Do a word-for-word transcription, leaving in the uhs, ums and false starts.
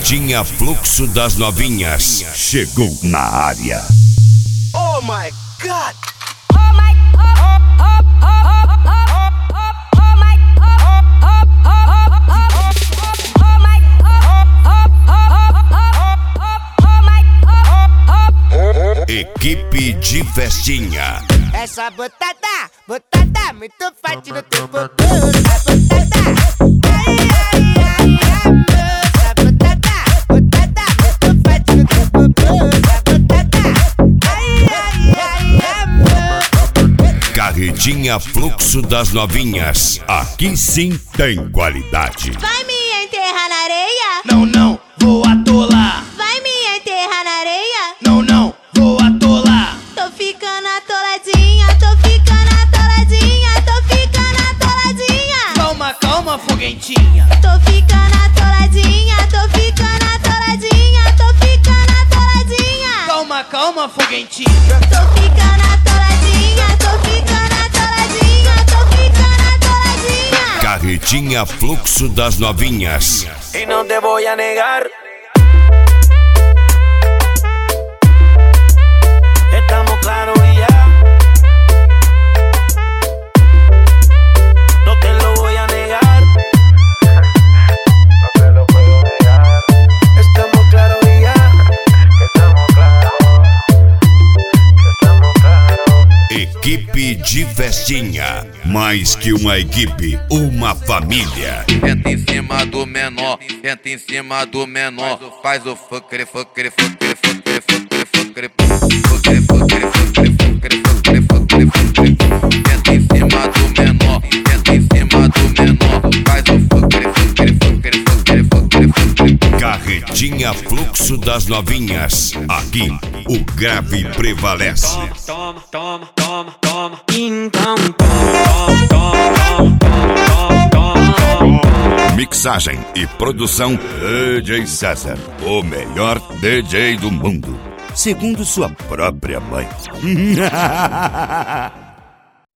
Carretinha Fluxo das Novinhas chegou na área. Oh my God! Oh my, oh, oh, oh, oh, oh, oh, oh my, oh, oh, oh, oh, oh my, oh my, oh, oh. Equipe de festinha. Essa botada, botada muito forte no teu bumbum. Essa botada, ai, ai, ai, ai, essa botada, botada muito forte no teu bumbum. Essa botada, ai, ai, ai, ai. Carretinha Fluxo das Novinhas. Aqui sim tem qualidade. Vai me enterrar na areia? Não, não, vou atolar. Vai me enterrar na areia? Não, não, vou atolar. Tô ficando atoladinha, tô ficando atoladinha, tô ficando atoladinha. Calma, calma, foguentinha. Tô ficando atoladinha, tô ficando atoladinha, tô ficando atoladinha. Calma, calma, foguentinha. Tô ficando atoladinha, tô ficando atoladinha, tô ficando atoladinha. Carretinha Fluxo das Novinhas. Y no te voy a negar. Estamos claros y ya. No te lo voy a negar. No te lo puedo negar. Estamos claros y ya. Estamos claros. Estamos claros. Equipe de festinha. Mais que uma equipe, uma família. Senta em cima do menor, senta em cima do menor. Faz o fucre, fucre, fucre, fucre, fucre, fucre, fucre, fucre, fucre, fucre, fucre, fucre, fucre. Senta em cima do menor, senta em cima do menor. Faz o fucre, fucre, fucre, fucre, fucre, fucre. Carretinha Fluxo das Novinhas. Aqui, o grave prevalece. Toma, toma, toma, toma. Então toma, toma, toma, toma, toma. Mixagem e produção D J César, o melhor D J do mundo, segundo sua própria mãe.